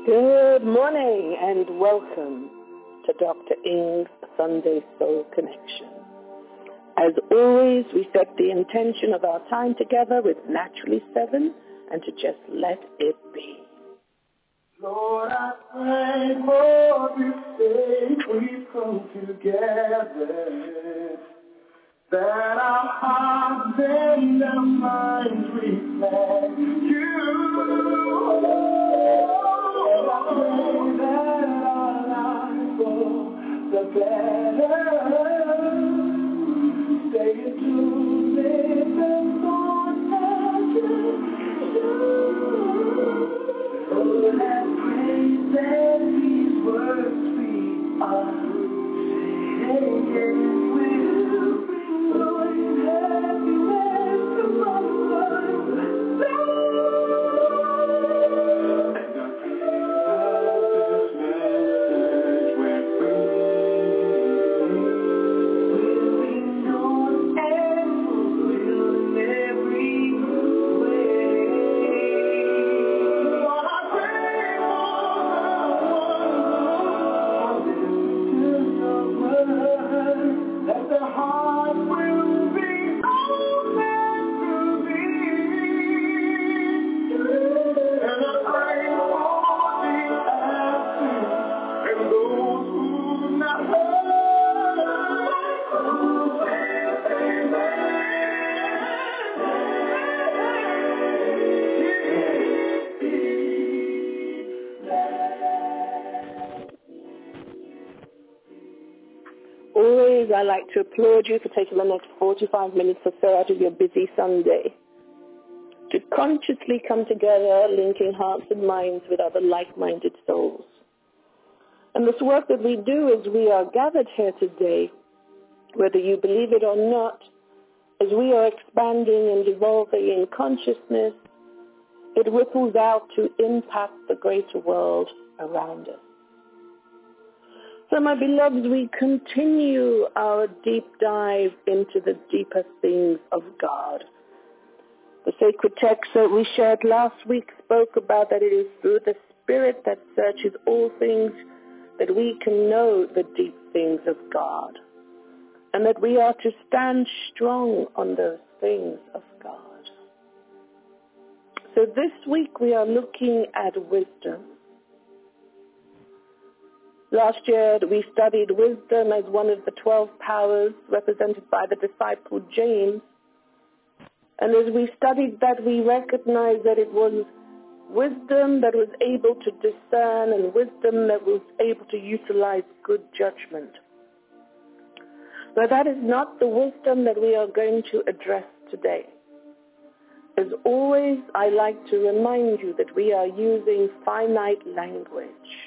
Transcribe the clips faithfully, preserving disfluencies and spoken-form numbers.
Good morning and welcome to Doctor Ing's Sunday Soul Connection. As always, we set the intention of our time together with Naturally Seven and to just let it be. Lord, I pray for this day we've come together, that our hearts and our minds reflect you. And I pray that our lives will the better. Stay tuned with the thoughts of you. Lord, I pray that these words we are saying will bring joy and happiness to my life. Always, I like to applaud you for taking the next forty-five minutes or so out of your busy Sunday to consciously come together, linking hearts and minds with other like-minded souls. And this work that we do as we are gathered here today, whether you believe it or not, as we are expanding and evolving in consciousness, it ripples out to impact the greater world around us. So, my beloveds, we continue our deep dive into the deeper things of God. The sacred text that we shared last week spoke about that it is through the Spirit that searches all things that we can know the deep things of God, and that we are to stand strong on those things of God. So this week we are looking at wisdom. Last year we studied wisdom as one of the twelve powers represented by the disciple James. And as we studied that, we recognized that it was wisdom that was able to discern and wisdom that was able to utilize good judgment. But that is not the wisdom that we are going to address today. As always, I like to remind you that we are using finite language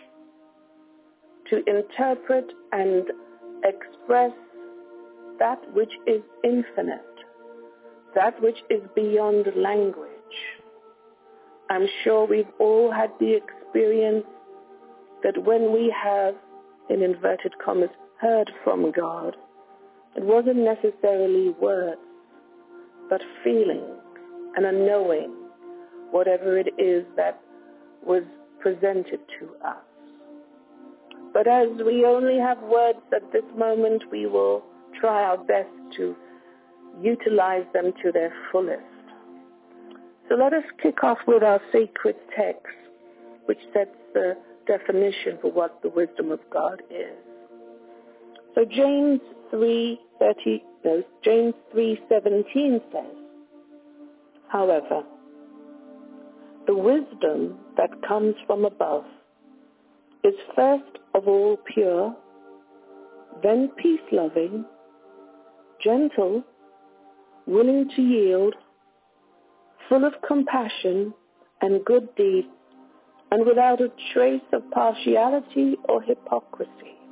to interpret and express that which is infinite, that which is beyond language. I'm sure we've all had the experience that when we have, in inverted commas, heard from God, it wasn't necessarily words, but feelings and a knowing, whatever it is that was presented to us. But as we only have words at this moment, we will try our best to utilize them to their fullest. So let us kick off with our sacred text, which sets the definition for what the wisdom of God is. So James three thirty, no, James three seventeen says, however, the wisdom that comes from above is first of all pure, then peace-loving, gentle, willing to yield, full of compassion and good deeds, and without a trace of partiality or hypocrisy.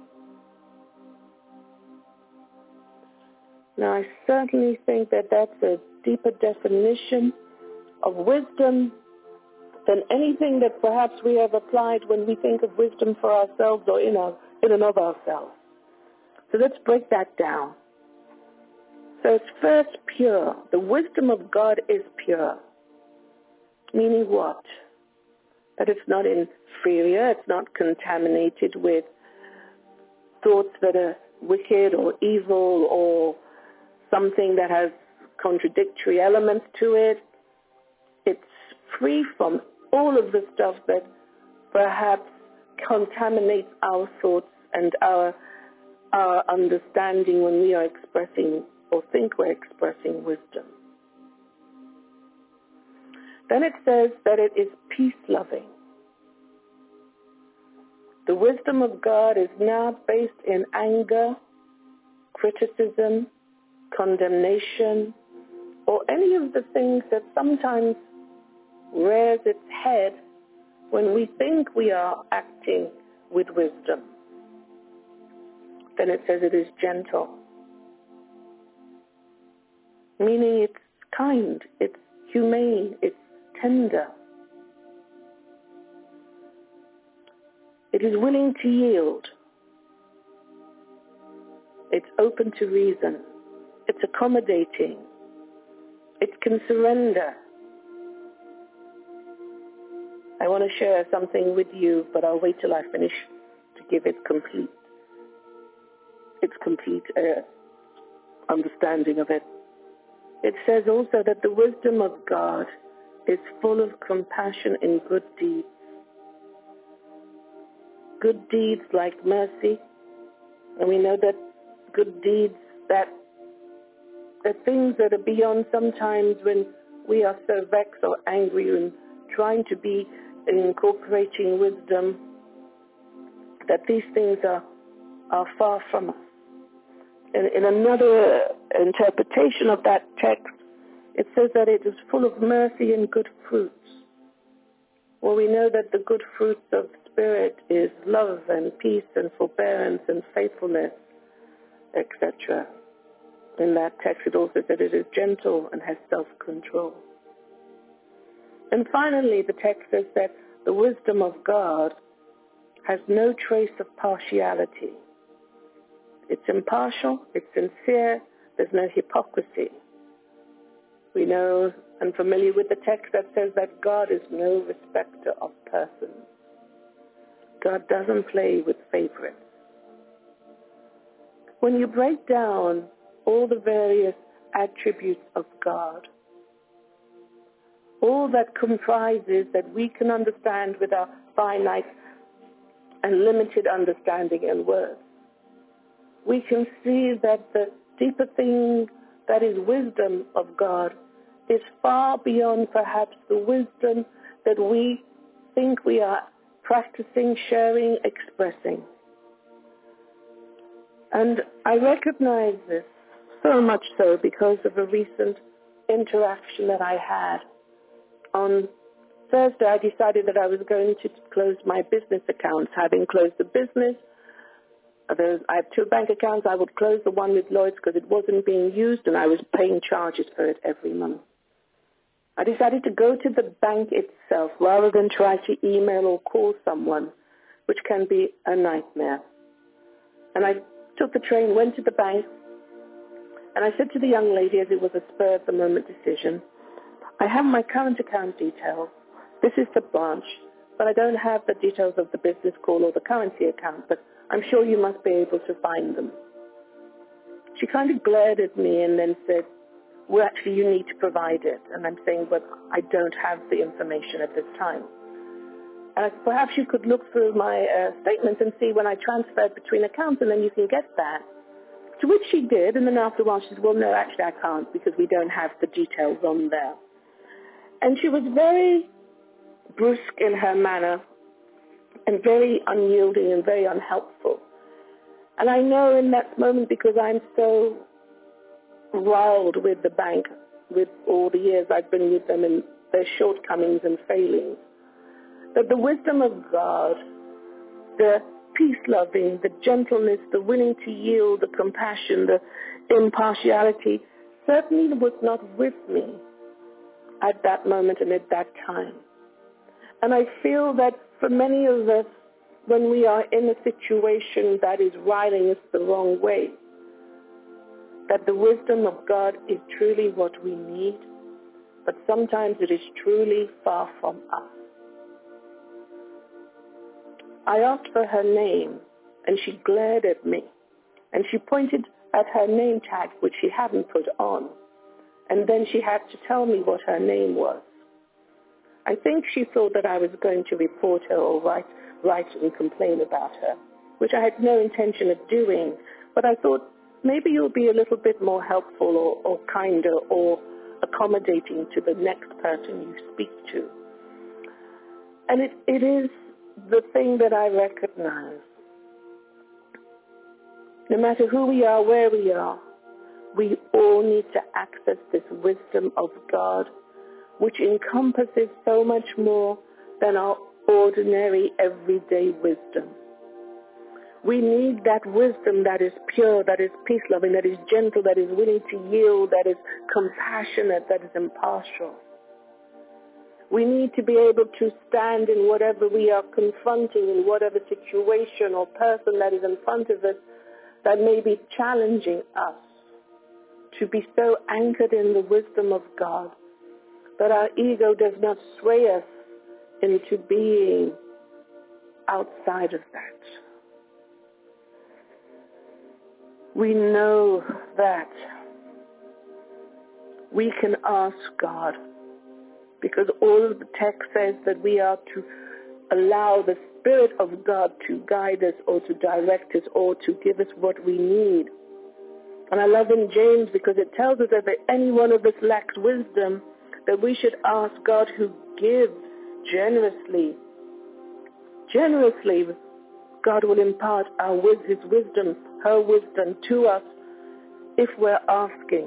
Now, I certainly think that that's a deeper definition of wisdom than anything that perhaps we have applied when we think of wisdom for ourselves or in, our, in and of ourselves. So let's break that down. So it's first pure. The wisdom of God is pure. Meaning what? that it's not inferior, it's not contaminated with thoughts that are wicked or evil or something that has contradictory elements to it. It's free from all of the stuff that perhaps contaminates our thoughts and our our understanding when we are expressing or think we're expressing wisdom. Then it says that it is peace-loving. The wisdom of God is not based in anger, criticism, condemnation, or any of the things that sometimes rears its head when we think we are acting with wisdom. Then it says it is gentle, meaning it's kind, it's humane, it's tender. It is willing to yield. It's open to reason. It's accommodating. It can surrender. I want to share something with you, but I'll wait till I finish to give it complete, its complete uh, understanding of it. It says also that the wisdom of God is full of compassion in good deeds. Good deeds like mercy, and we know that good deeds, that the things that are beyond sometimes when we are so vexed or angry and trying to be incorporating wisdom, that these things are, are far from us. In, in another interpretation of that text, it says that it is full of mercy and good fruits. Well, we know that the good fruits of Spirit is love and peace and forbearance and faithfulness, et cetera. In that text, it also said it is gentle and has self-control. And finally, the text says that the wisdom of God has no trace of partiality. It's impartial, it's sincere, there's no hypocrisy. We know and familiar with the text that says that God is no respecter of persons. God doesn't play with favorites. When you break down all the various attributes of God, all that comprises that we can understand with our finite and limited understanding and words, we can see that the deeper thing that is wisdom of God is far beyond perhaps the wisdom that we think we are practicing, sharing, expressing. And I recognize this so much so because of a recent interaction that I had. On Thursday, I decided that I was going to close my business accounts. Having closed the business, I have two bank accounts. I would close the one with Lloyd's because it wasn't being used and I was paying charges for it every month. I decided to go to the bank itself rather than try to email or call someone, which can be a nightmare. And I took the train, went to the bank, and I said to the young lady, as it was a spur-of-the-moment decision, I have my current account details. This is the branch, but I don't have the details of the business call or the currency account, but I'm sure you must be able to find them. She kind of glared at me and then said, well, actually, you need to provide it. And I'm saying, but I don't have the information at this time. And perhaps you could look through my uh, statements and see when I transferred between accounts, and then you can get that. To which she did, and then after a while she said, well, no, actually I can't because we don't have the details on there. And she was very brusque in her manner and very unyielding and very unhelpful. And I know in that moment, because I'm so riled with the bank, with all the years I've been with them and their shortcomings and failings, that the wisdom of God, the peace-loving, the gentleness, the willing to yield, the compassion, the impartiality, certainly was not with me at that moment and at that time. And I feel that for many of us, when we are in a situation that is riling us the wrong way, that the wisdom of God is truly what we need, but sometimes it is truly far from us. I asked for her name, and she glared at me, and she pointed at her name tag, which she hadn't put on, and then she had to tell me what her name was. I think she thought that I was going to report her or write, write and complain about her, which I had no intention of doing, but I thought maybe you'll be a little bit more helpful or, or kinder or accommodating to the next person you speak to. And it, it is the thing that I recognize. No matter who we are, where we are, we all need to access this wisdom of God, which encompasses so much more than our ordinary everyday wisdom. We need that wisdom that is pure, that is peace-loving, that is gentle, that is willing to yield, that is compassionate, that is impartial. We need to be able to stand in whatever we are confronting, in whatever situation or person that is in front of us that may be challenging us, to be so anchored in the wisdom of God that our ego does not sway us into being outside of that. We know that we can ask God, because all of the text says that we are to allow the Spirit of God to guide us or to direct us or to give us what we need. And I love in James because it tells us that if any one of us lacks wisdom, that we should ask God, who gives generously. Generously, God will impart our, his wisdom, her wisdom to us if we're asking.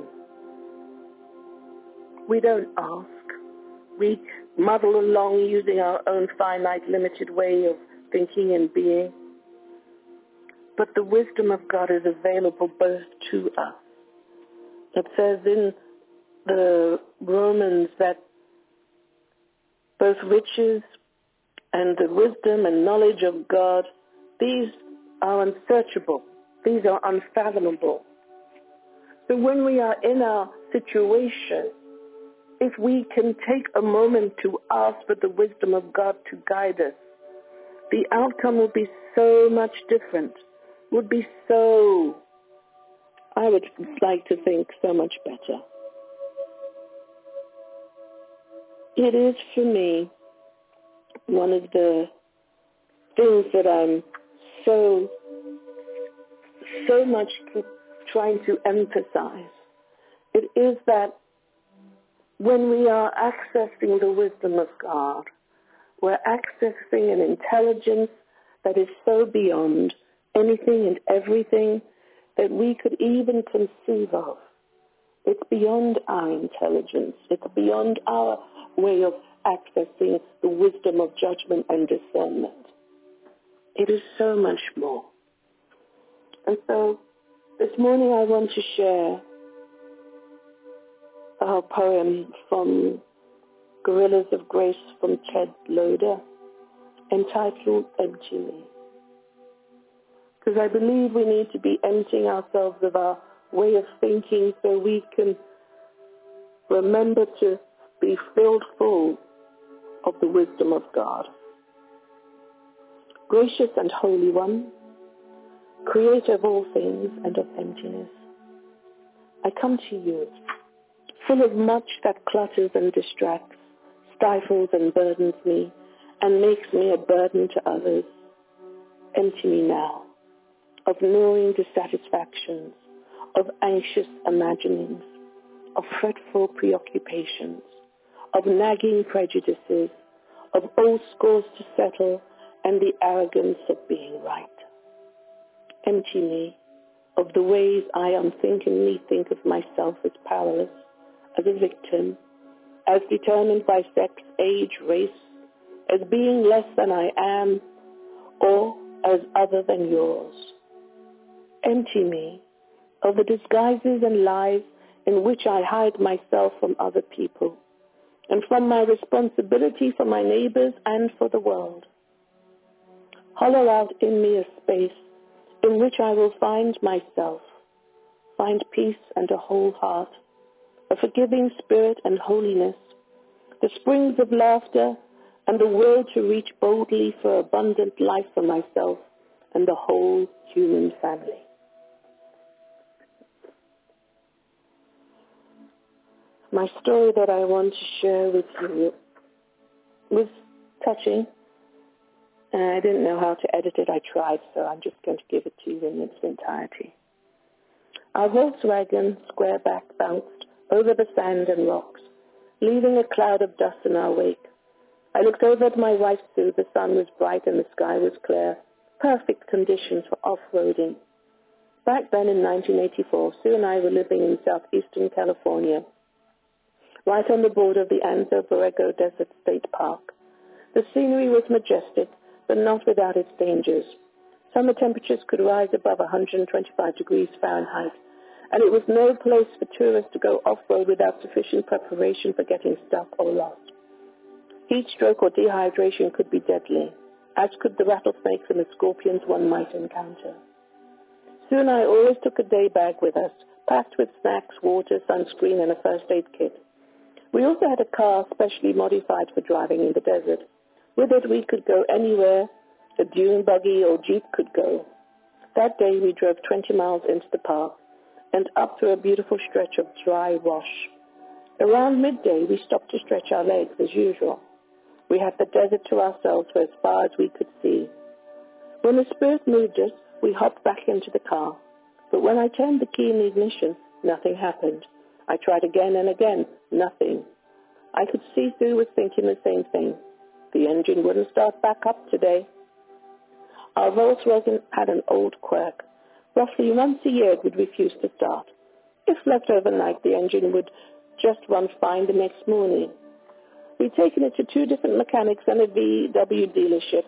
We don't ask. We muddle along using our own finite, limited way of thinking and being. But the wisdom of God is available both to us. It says in the Romans that both riches and the wisdom and knowledge of God, these are unsearchable. These are unfathomable. So when we are in our situation, if we can take a moment to ask for the wisdom of God to guide us, the outcome will be so much different, would be so, I would like to think, so much better. It is for me one of the things that I'm so, so much trying to emphasize. It is that when we are accessing the wisdom of God, we're accessing an intelligence that is so beyond anything and everything that we could even conceive of. It's beyond our intelligence. It's beyond our way of accessing the wisdom of judgment and discernment. It is so much more. And so this morning I want to share a poem from Gorillas of Grace from Ted Loder entitled Empty Me. Because I believe we need to be emptying ourselves of our way of thinking so we can remember to be filled full of the wisdom of God. Gracious and Holy One, Creator of all things and of emptiness, I come to you, full of much that clutters and distracts, stifles and burdens me, and makes me a burden to others. Empty me now of gnawing dissatisfactions, of anxious imaginings, of fretful preoccupations, of nagging prejudices, of old scores to settle, and the arrogance of being right. Empty me of the ways I unthinkingly think of myself as powerless, as a victim, as determined by sex, age, race, as being less than I am, or as other than yours. Empty me of the disguises and lies in which I hide myself from other people, and from my responsibility for my neighbors and for the world. Hollow out in me a space in which I will find myself, find peace and a whole heart, a forgiving spirit and holiness, the springs of laughter and the will to reach boldly for abundant life for myself and the whole human family. My story that I want to share with you was touching, and I didn't know how to edit it. I tried, so I'm just going to give it to you in its entirety. Our Volkswagen squareback bounced over the sand and rocks, leaving a cloud of dust in our wake. I looked over at my wife, Sue. The sun was bright and the sky was clear. Perfect conditions for off-roading. Back then in nineteen eighty-four, Sue and I were living in southeastern California, right on the border of the Anza Borrego Desert State Park. The scenery was majestic, but not without its dangers. Summer temperatures could rise above one hundred twenty-five degrees Fahrenheit, and it was no place for tourists to go off-road without sufficient preparation for getting stuck or lost. Heat stroke or dehydration could be deadly, as could the rattlesnakes and the scorpions one might encounter. Sue and I always took a day bag with us, packed with snacks, water, sunscreen, and a first aid kit. We also had a car specially modified for driving in the desert. With it, we could go anywhere a dune buggy or jeep could go. That day, we drove twenty miles into the park and up through a beautiful stretch of dry wash. Around midday, we stopped to stretch our legs as usual. We had the desert to ourselves for as far as we could see. When the Spirit moved us, we hopped back into the car. But when I turned the key in the ignition, nothing happened. I tried again and again, nothing. I could see Sue was thinking the same thing. The engine wouldn't start back up today. Our Volkswagen had an old quirk. Roughly once a year it would refuse to start. If left overnight, the engine would just run fine the next morning. We'd taken it to two different mechanics and a V W dealership,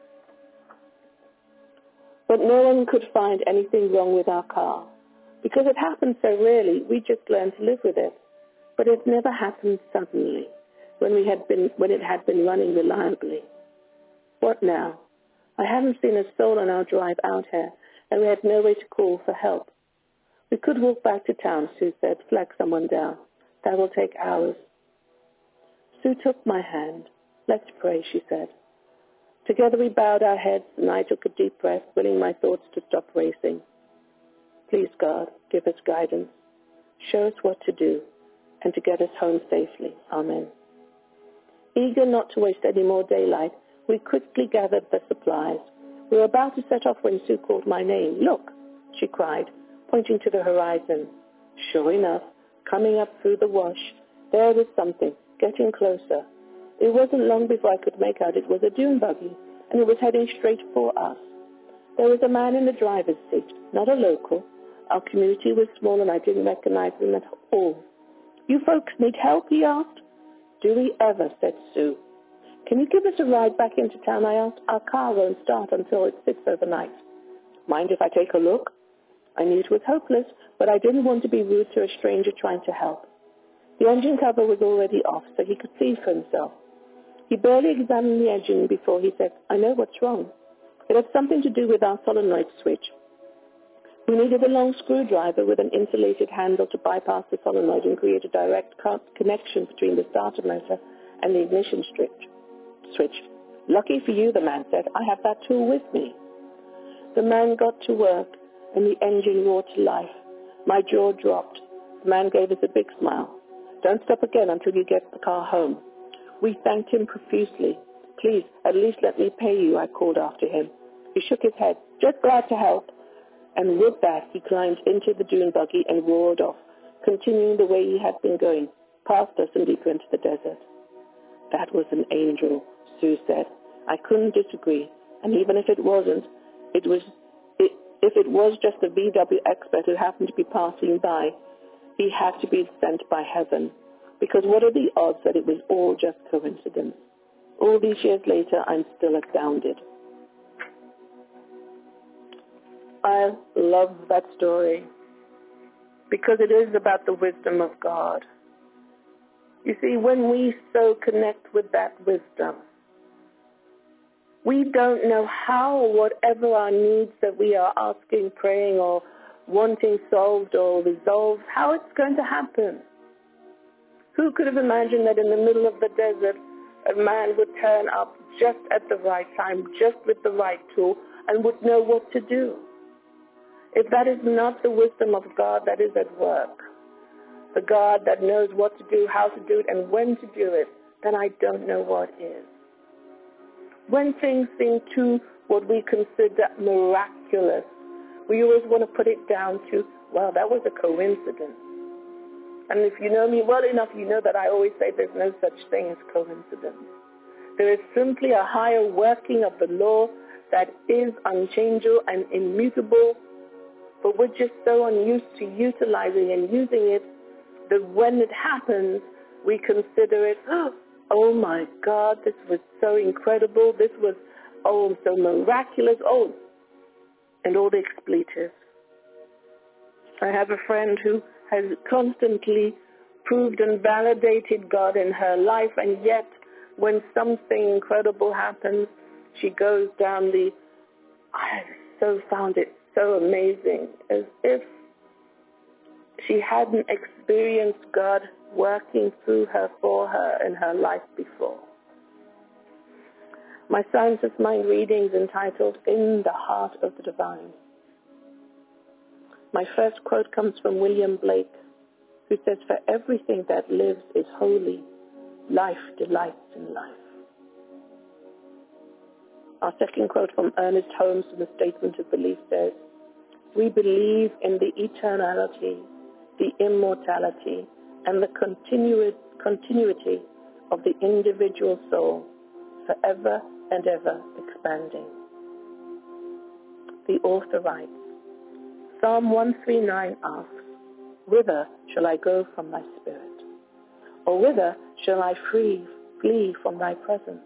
but no one could find anything wrong with our car. Because it happened so rarely, we just learned to live with it. But it never happened suddenly, when we had been when it had been running reliably. What now? I hadn't seen a soul on our drive out here, and we had no way to call for help. We could walk back to town, Sue said, flag someone down. That will take hours. Sue took my hand. Let's pray, she said. Together we bowed our heads, and I took a deep breath, willing my thoughts to stop racing. Please, God, give us guidance. Show us what to do, and to get us home safely. Amen. Eager not to waste any more daylight, we quickly gathered the supplies. We were about to set off when Sue called my name. Look, she cried, pointing to the horizon. Sure enough, coming up through the wash, there was something, getting closer. It wasn't long before I could make out it was a dune buggy, and it was heading straight for us. There was a man in the driver's seat, not a local. Our community was small, and I didn't recognize him at all. You folks need help, he asked. Do we ever, said Sue. Can you give us a ride back into town, I asked. Our car won't start until it sits overnight. Mind if I take a look? I knew it was hopeless, but I didn't want to be rude to a stranger trying to help. The engine cover was already off, so he could see for himself. He barely examined the engine before he said, I know what's wrong. It had something to do with our solenoid switch. We needed a long screwdriver with an insulated handle to bypass the solenoid and create a direct connection between the starter motor and the ignition switch. Lucky for you, the man said, I have that tool with me. The man got to work, and the engine roared to life. My jaw dropped. The man gave us a big smile. Don't stop again until you get the car home. We thanked him profusely. Please, at least let me pay you, I called after him. He shook his head. Just glad to help. And with that, he climbed into the dune buggy and roared off, continuing the way he had been going, past us and deeper into the desert. That was an angel, Sue said. I couldn't disagree. And even if it wasn't, it was, it, if it was just a V W expert who happened to be passing by, he had to be sent by heaven. Because what are the odds that it was all just coincidence? All these years later, I'm still astounded. I love that story because it is about the wisdom of God. You see, when we so connect with that wisdom, we don't know how or whatever our needs that we are asking, praying, or wanting solved or resolved, how it's going to happen. Who could have imagined that in the middle of the desert, a man would turn up just at the right time, just with the right tool, and would know what to do. If that is not the wisdom of God that is at work, the God that knows what to do, how to do it, and when to do it, then I don't know what is. When things seem too what we consider miraculous, we always want to put it down to, well, that was a coincidence. And if you know me well enough, you know that I always say there's no such thing as coincidence. There is simply a higher working of the law that is unchangeable and immutable, but we're just so unused to utilizing and using it that when it happens, we consider it, oh my God, this was so incredible, this was, oh, so miraculous, oh, and all the expletives. I have a friend who has constantly proved and validated God in her life, and yet when something incredible happens, she goes down the, I so found it so amazing, as if she hadn't experienced God working through her, for her, in her life before. My Science of Mind reading is entitled, In the Heart of the Divine. My first quote comes from William Blake, who says, for everything that lives is holy, life delights in life. Our second quote from Ernest Holmes from the Statement of Belief says, we believe in the eternality, the immortality, and the continu- continuity of the individual soul, forever and ever expanding. The author writes, Psalm one thirty-nine asks, whither shall I go from thy spirit? Or whither shall I free, flee from thy presence?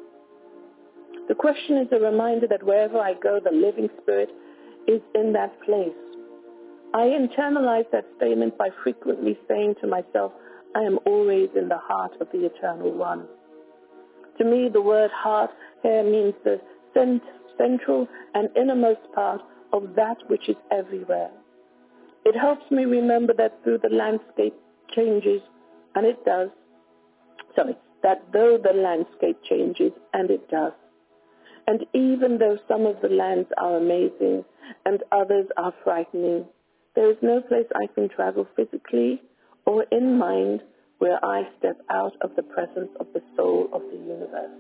The question is a reminder that wherever I go, the living spirit is in that place. I internalize that statement by frequently saying to myself, I am always in the heart of the Eternal One. To me, the word heart here means the cent- central and innermost part of that which is everywhere. It helps me remember that through the landscape changes, and it does, sorry, that though the landscape changes, and it does, and even though some of the lands are amazing and others are frightening, there is no place I can travel physically or in mind where I step out of the presence of the soul of the universe.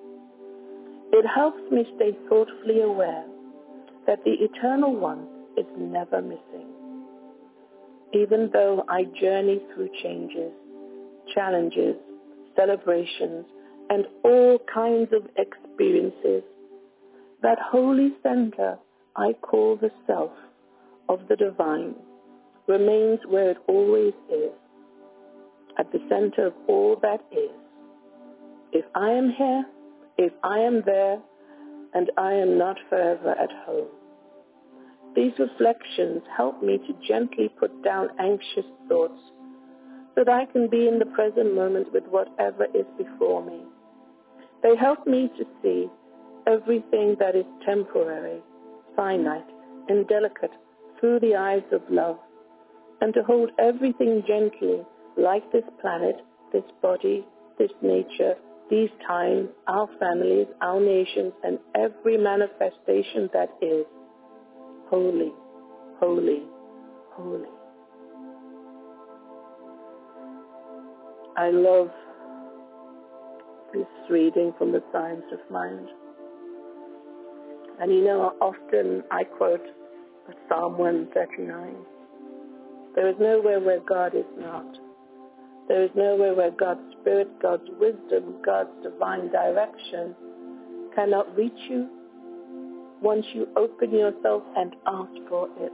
It helps me stay thoughtfully aware that the Eternal One is never missing. Even though I journey through changes, challenges, celebrations, and all kinds of experiences, that holy center I call the self of the divine remains where it always is, at the center of all that is. If I am here, if I am there, and I am not forever at home. These reflections help me to gently put down anxious thoughts so that I can be in the present moment with whatever is before me. They help me to see everything that is temporary, finite, and delicate through the eyes of love, and to hold everything gently, like this planet, this body, this nature, these times, our families, our nations, and every manifestation that is holy, holy, holy. I love this reading from the Science of Mind. And you know, often I quote Psalm one thirty-nine. There is nowhere where God is not. There is nowhere where God's Spirit, God's wisdom, God's divine direction cannot reach you once you open yourself and ask for it.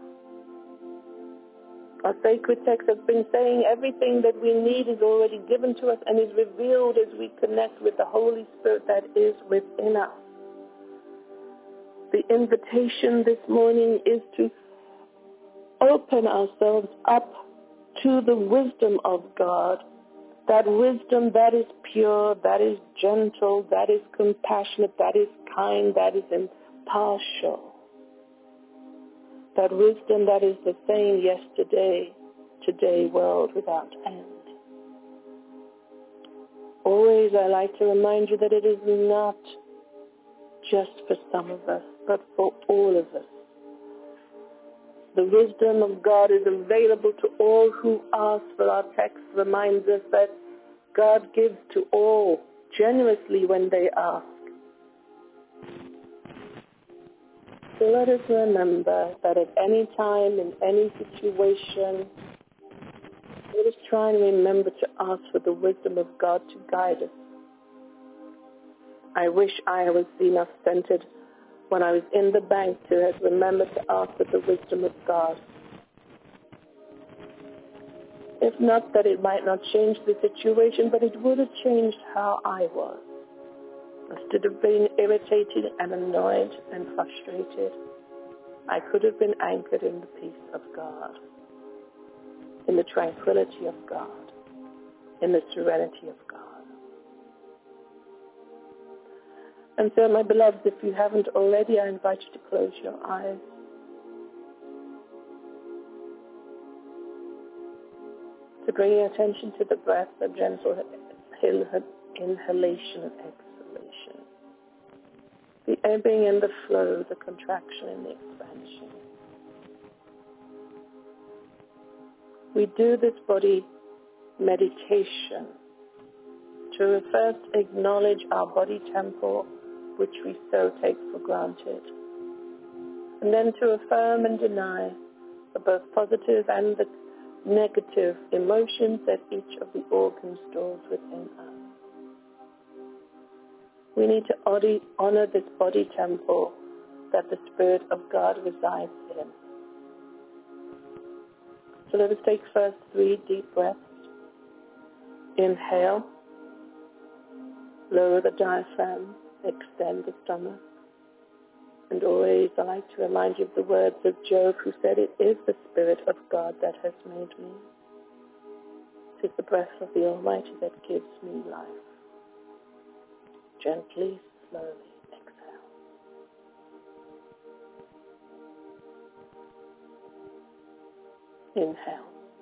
Our sacred text has been saying everything that we need is already given to us and is revealed as we connect with the Holy Spirit that is within us. The invitation this morning is to open ourselves up to the wisdom of God, that wisdom that is pure, that is gentle, that is compassionate, that is kind, that is impartial. That wisdom that is the same yesterday, today, world without end. always I like to remind you that it is not just for some of us, but for all of us. The wisdom of God is available to all who ask, for our text reminds us that God gives to all generously when they ask. So let us remember that at any time, in any situation, let us try and remember to ask for the wisdom of God to guide us. I wish I was enough centered when I was in the bank to have remembered to ask for the wisdom of God. If not that it might not change the situation, but it would have changed how I was. Instead of being irritated and annoyed and frustrated, I could have been anchored in the peace of God, in the tranquility of God, in the serenity of God. And so, my beloveds, if you haven't already, I invite you to close your eyes. To bring your attention to the breath, the gentle inhalation and exhalation. The ebbing and the flow, the contraction and the expansion. We do this body meditation to first acknowledge our body temple, which we so take for granted, and then to affirm and deny the both positive and the negative emotions that each of the organs stores within us. We need to honor this body temple that the Spirit of God resides in. So let us take first three deep breaths. Inhale, lower the diaphragm, extend the stomach. And always I like to remind you of the words of Job, who said, "It is the Spirit of God that has made me. It is the breath of the Almighty that gives me life." Gently, slowly exhale. Inhale.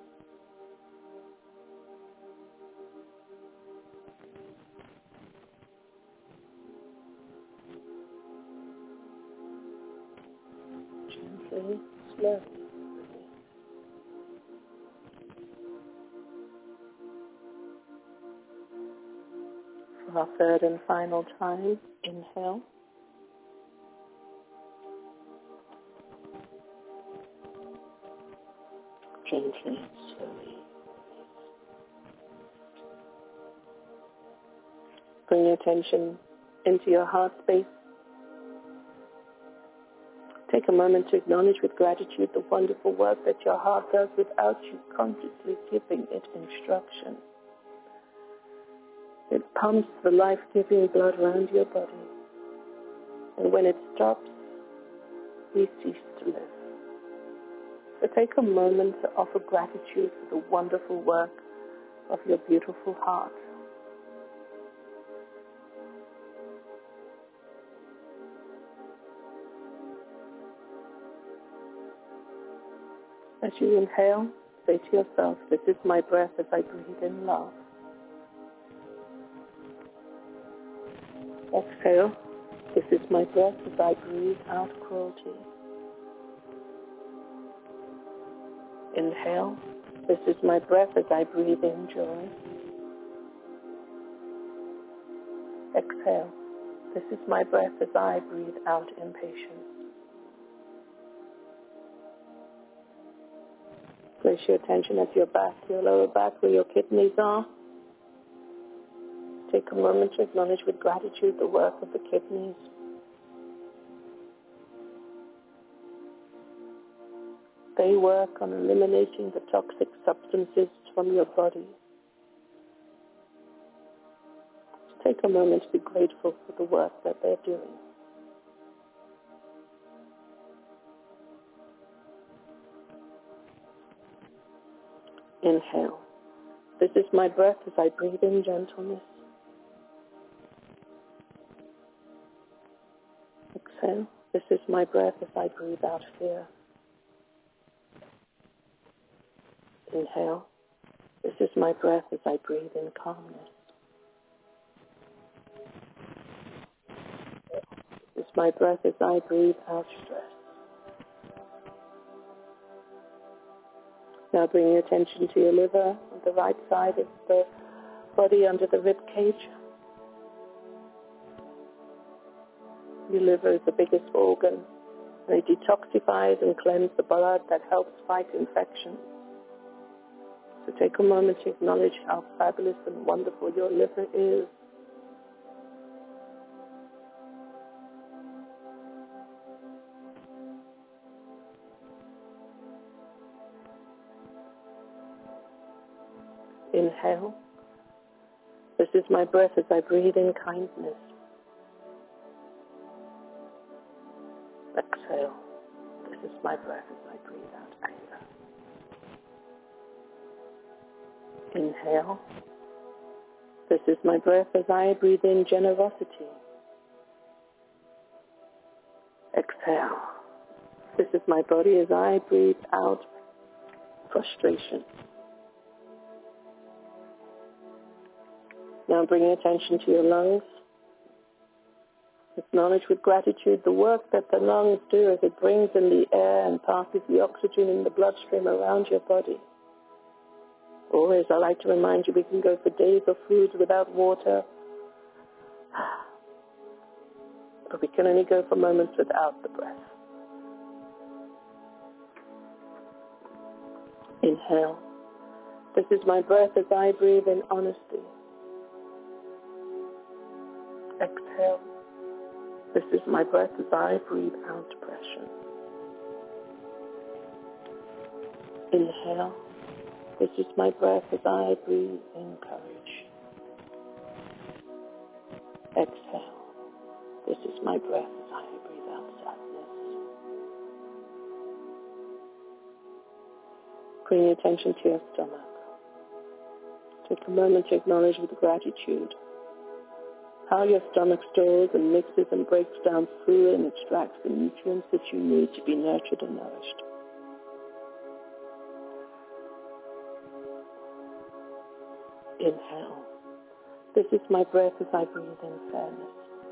Gently, slowly. For our third and final time, inhale. Gently, slowly. Bring your attention into your heart space. Take a moment to acknowledge with gratitude the wonderful work that your heart does without you consciously giving it instruction. It pumps the life-giving blood around your body. And when it stops, we cease to live. So take a moment to offer gratitude for the wonderful work of your beautiful heart. As you inhale, say to yourself, "This is my breath as I breathe in love." Exhale, "This is my breath as I breathe out cruelty." Inhale, "This is my breath as I breathe in joy." Exhale, "This is my breath as I breathe out impatience." Place your attention at your back, your lower back, where your kidneys are. Take a moment to acknowledge with gratitude the work of the kidneys. They work on eliminating the toxic substances from your body. So take a moment to be grateful for the work that they're doing. Inhale. "This is my breath as I breathe in gentleness." Exhale. "This is my breath as I breathe out fear." Inhale. "This is my breath as I breathe in calmness." my breath as I breathe out stress. Now bring your attention to your liver on the right side of the body under the rib cage. Your liver is the biggest organ. And it detoxifies and cleanses the blood that helps fight infection. So take a moment to acknowledge how fabulous and wonderful your liver is. Inhale. This is my breath as I breathe in kindness. Exhale. This is my breath as I breathe out anger. Inhale. This is my breath as I breathe in generosity. Exhale. This is my body as I breathe out frustration. Now bring your attention to your lungs. Acknowledge with gratitude the work that the lungs do as it brings in the air and passes the oxygen in the bloodstream around your body. Always, I like to remind you, we can go for days of food without water, but we can only go for moments without the breath. Inhale. This is my breath as I breathe in honesty. Exhale. This is my breath as I breathe out depression. Inhale. This is my breath as I breathe in courage. Exhale. This is my breath as I breathe out sadness. Bring your attention to your stomach. Take a moment to acknowledge with gratitude how your stomach stores and mixes and breaks down food and extracts the nutrients that you need to be nurtured and nourished. Inhale. This is my breath as I breathe in fairness.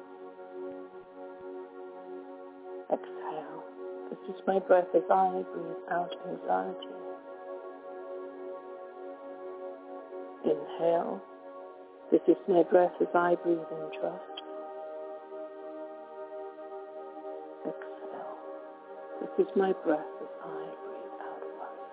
Exhale. This is my breath as I breathe out anxiety. Inhale. This is my breath as I breathe in trust. Exhale. This is my breath as I breathe out worry.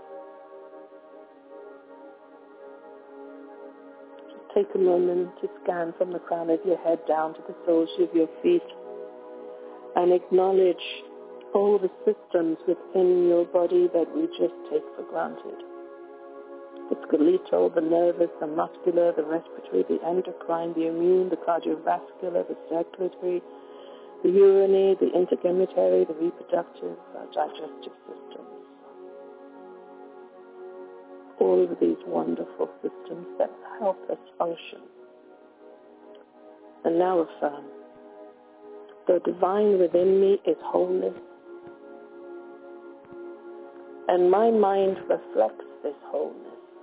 Just take a moment to scan from the crown of your head down to the soles of your feet and acknowledge all the systems within your body that we just take for granted. The skeletal, the nervous, the muscular, the respiratory, the endocrine, the immune, the cardiovascular, the circulatory, the urinary, the integumentary, the reproductive, uh, digestive systems. All of these wonderful systems that help us function. And now affirm, the divine within me is wholeness, and my mind reflects this wholeness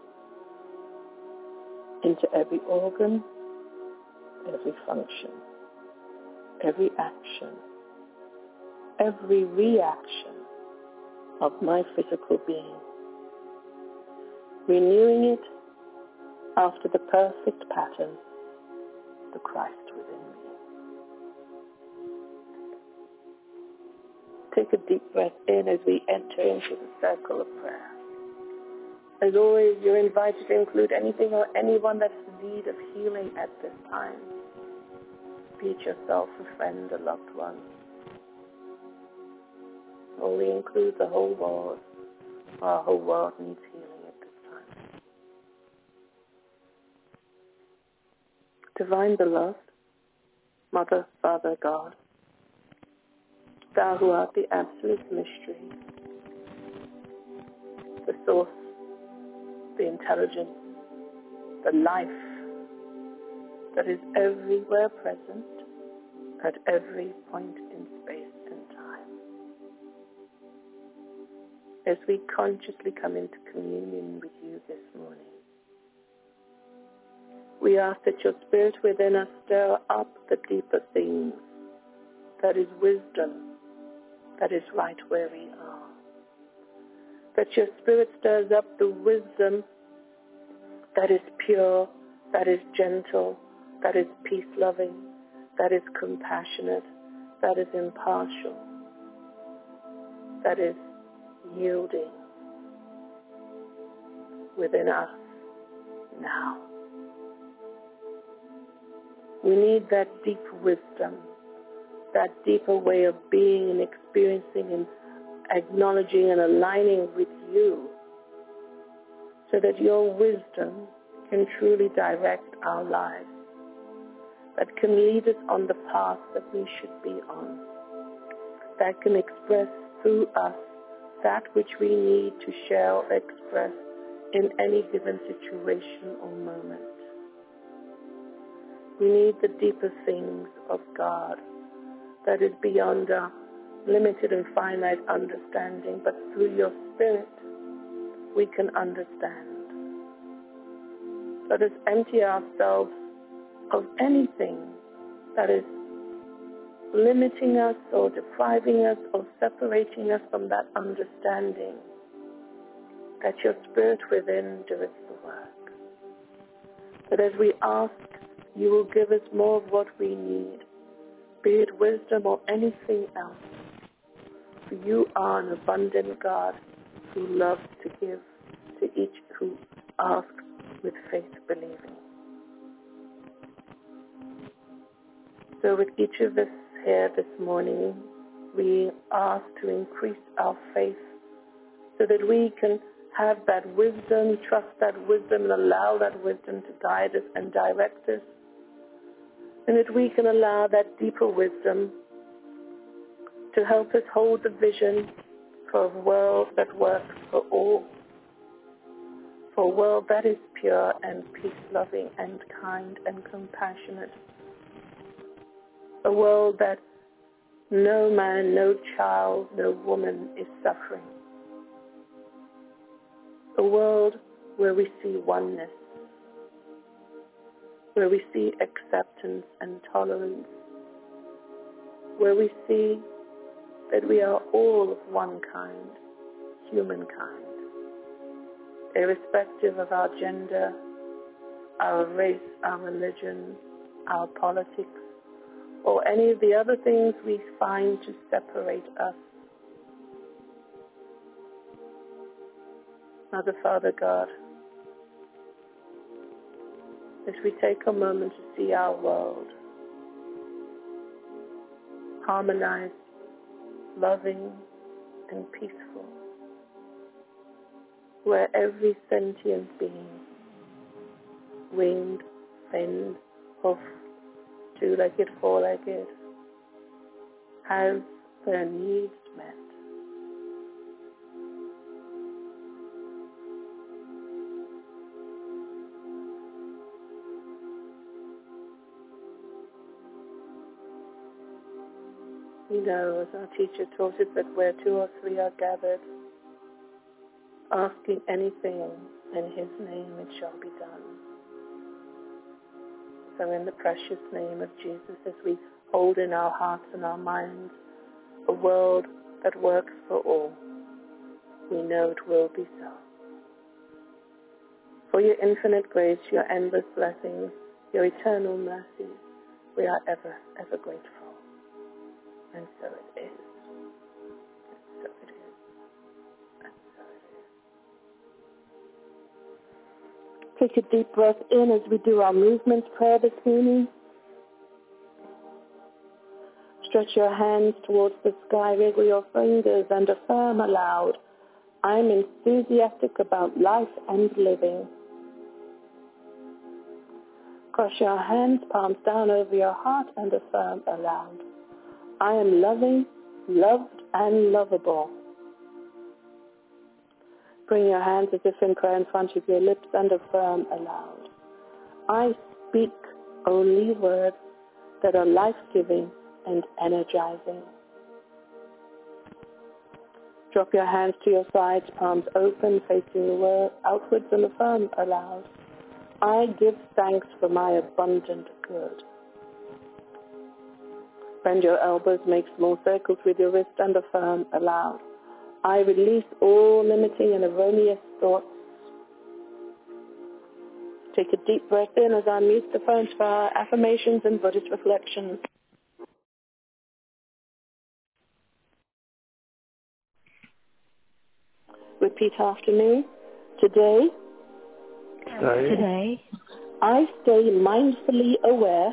into every organ, every function, every action, every reaction of my physical being, renewing it after the perfect pattern, the Christ within me. Take a deep breath in as we enter into the circle of prayer. As always, you're invited to include anything or anyone that has need of healing at this time. Be it yourself, a friend, a loved one. Only include the whole world. Our whole world needs healing at this time. Divine beloved, Mother, Father, God, Thou who art the absolute mystery, the source, the intelligence, the life that is everywhere present at every point in space and time. As we consciously come into communion with you this morning, we ask that your spirit within us stir up the deeper things that is wisdom, that is right where we are. That your Spirit stirs up the wisdom that is pure, that is gentle, that is peace-loving, that is compassionate, that is impartial, that is yielding within us now. We need that deep wisdom, that deeper way of being and experiencing and acknowledging and aligning with you, so that your wisdom can truly direct our lives, that can lead us on the path that we should be on, that can express through us that which we need to share or express in any given situation or moment. We need the deeper things of God that is beyond our limited and finite understanding, but through your Spirit we can understand. Let us empty ourselves of anything that is limiting us or depriving us or separating us from that understanding, that your Spirit within doeth the work. That as we ask, you will give us more of what we need, be it wisdom or anything else. For you are an abundant God who loves to give to each who asks with faith believing. So with each of us here this morning, we ask to increase our faith so that we can have that wisdom, trust that wisdom, and allow that wisdom to guide us and direct us. And that we can allow that deeper wisdom to help us hold the vision for a world that works for all, for a world that is pure and peace-loving and kind and compassionate, a world that no man, no child, no woman is suffering, a world where we see oneness, where we see acceptance and tolerance, where we see that we are all of one kind, humankind, irrespective of our gender, our race, our religion, our politics, or any of the other things we find to separate us. Mother, Father, God, as we take a moment to see our world harmonized, loving, and peaceful, where every sentient being, winged, finned, hoof, two-legged, four-legged, has their needs met. We know, as our teacher taught us, that where two or three are gathered, asking anything in his name, it shall be done. So in the precious name of Jesus, as we hold in our hearts and our minds a world that works for all, we know it will be so. For your infinite grace, your endless blessings, your eternal mercy, we are ever, ever grateful. And so it is. And so it is. And so it is. Take a deep breath in as we do our movement prayer this morning. Stretch your hands towards the sky, wiggle your fingers, and affirm aloud, I'm enthusiastic about life and living. Cross your hands, palms down over your heart, and affirm aloud, I am loving, loved, and lovable. Bring your hands as if in prayer in front of your lips and affirm aloud, I speak only words that are life-giving and energizing. Drop your hands to your sides, palms open, facing the world outwards, and affirm aloud, I give thanks for my abundant good. Bend your elbows, make small circles with your wrist and affirm aloud. I release all limiting and erroneous thoughts. Take a deep breath in as I mute the phones for our affirmations and Buddhist reflections. Repeat after me. Today, Today, Today, I stay mindfully aware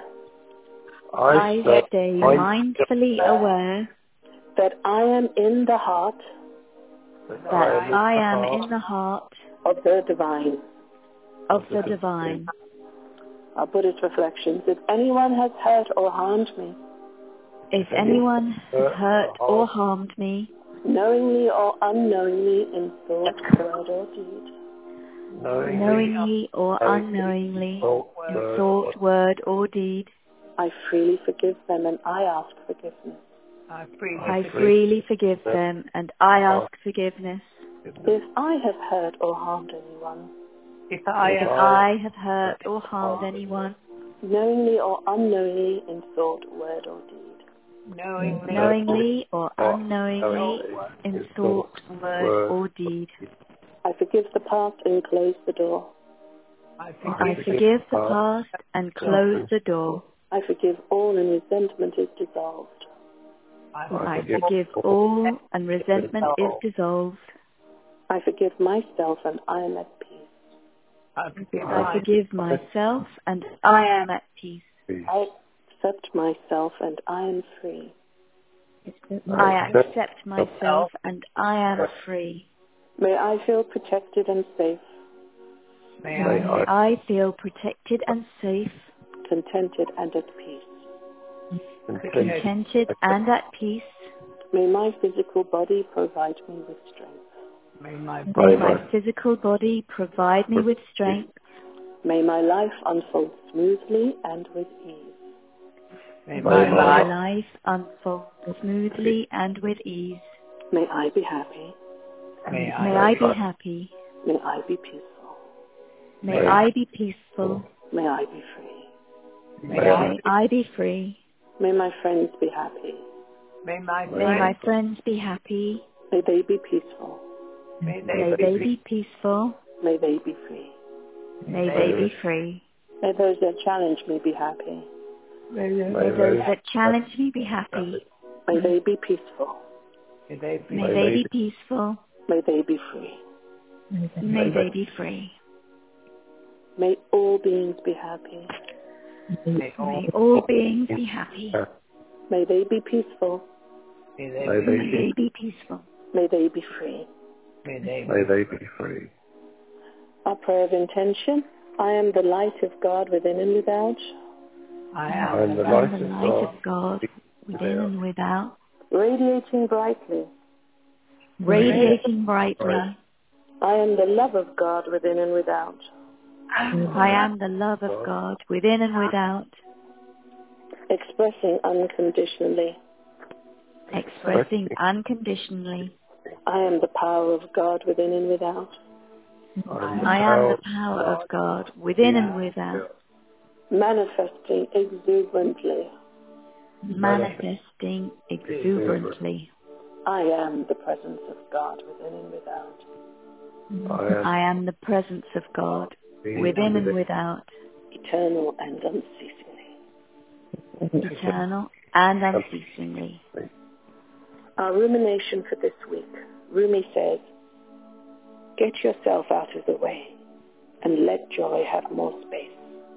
I I stay stay mindfully mindfully aware that I am in the heart that I am in the heart of the divine. of the divine. Our Buddhist reflections. If anyone has hurt or harmed me, If anyone has hurt or harmed me, knowingly or unknowingly in thought, word, or deed, knowingly or unknowingly, in thought, word, or deed, I freely forgive them and I ask forgiveness. I freely forgive them and I ask forgiveness. If I have hurt or harmed anyone, If I have hurt or harmed anyone, knowingly or unknowingly in thought, word, or deed, knowingly or unknowingly, in thought, word, or deed, I forgive the past and close the door. I forgive the past and close the door. I forgive all and resentment is dissolved. I forgive all and resentment is dissolved. I forgive myself and I am at peace. I forgive myself and I am at peace. I accept myself and I am free. I accept myself and I am free. May I feel protected and safe, May I feel protected and safe, contented and at peace. contented and at peace. May my physical body provide me with strength. May my physical body provide me with strength. May my life unfold smoothly and with ease. May my life unfold smoothly and with ease. May I be happy. May I be happy. May I be peaceful. May I be peaceful. May I be free. May I be free. May my friends be happy. May my friends be happy. May they be peaceful. May they be peaceful. May they be free. May they be free. May those that challenge me be happy. May those that challenge me be happy. May they be peaceful. May they be peaceful. May they be free. May they be free. May all beings be happy. May all beings be happy. May they be peaceful. May they be peaceful. May they be free. May they be free. Our prayer of intention. I am the light of God within and without. I am the light of God within and without. Radiating brightly. Radiating brightly. I am the love of God within and without. I am the love of God within and without. Expressing unconditionally. Expressing unconditionally. I am the power of God within and without. I am the power of God within and without. Manifesting exuberantly. Manifesting exuberantly. I am the presence of God within and without. I am the presence of God within and without. Eternal and unceasingly. Eternal and unceasingly. Our rumination for this week. Rumi says, get yourself out of the way and let joy have more space.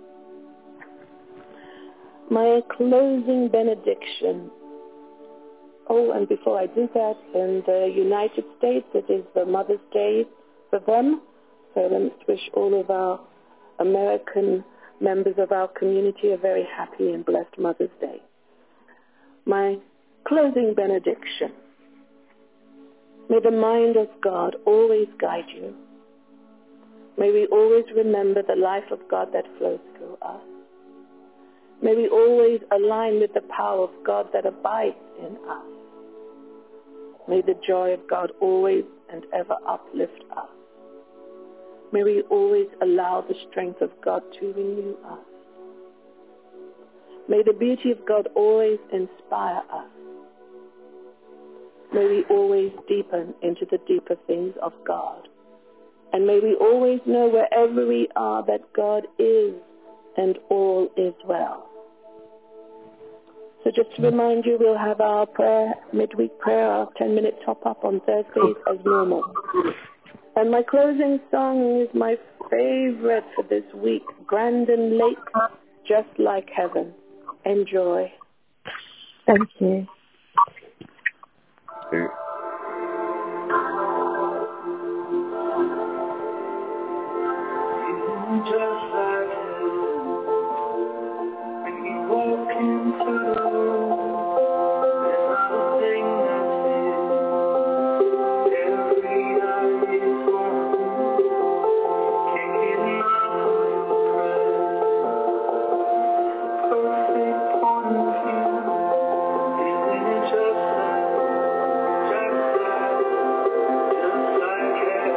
My closing benediction. Oh, and before I do that, in the United States, it is the Mother's Day for them. So let's wish all of our American members of our community a very happy and blessed Mother's Day. My closing benediction. May the mind of God always guide you. May we always remember the life of God that flows through us. May we always align with the power of God that abides in us. May the joy of God always and ever uplift us. May we always allow the strength of God to renew us. May the beauty of God always inspire us. May we always deepen into the deeper things of God. And may we always know wherever we are that God is and all is well. So just to remind you, we'll have our prayer, midweek prayer, our ten-minute top-up on Thursdays as normal. And my closing song is my favorite for this week, Brandon Lake, Just Like Heaven. Enjoy. Thank you. Okay. Just like heaven, when you walk into the room, there's not a thing that's hidden. Every eye is on you. Can't get enough of your presence. Perfect point of view. Isn't it just like, just like, just like heaven?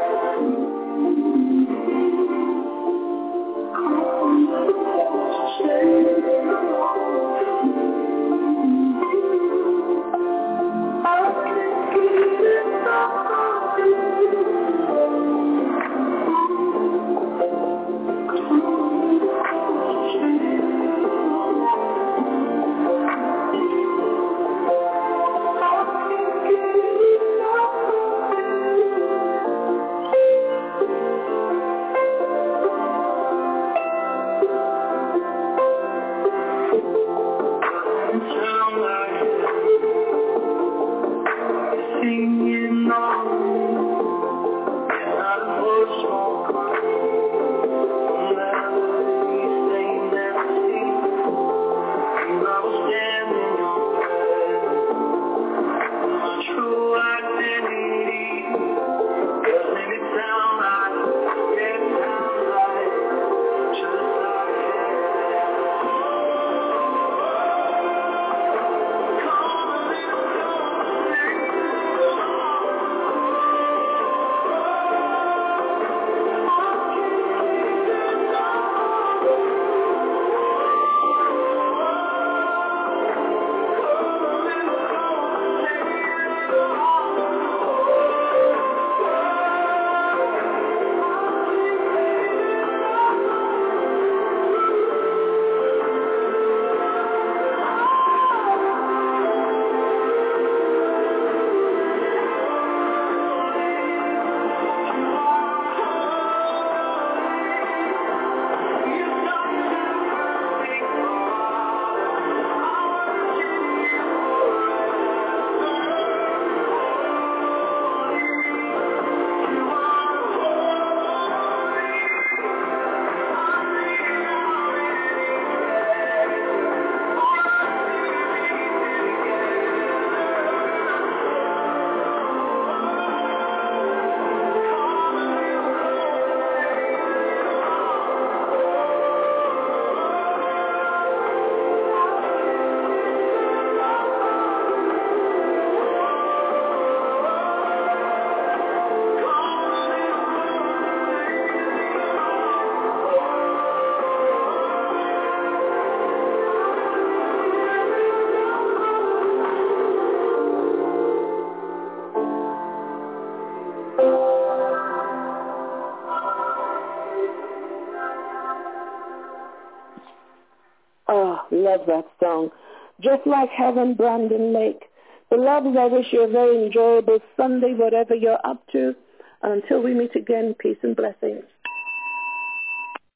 Love that song. Just Like Heaven, Brandon Lake. Beloved, I wish you a very enjoyable Sunday, whatever you're up to. And until we meet again, peace and blessings.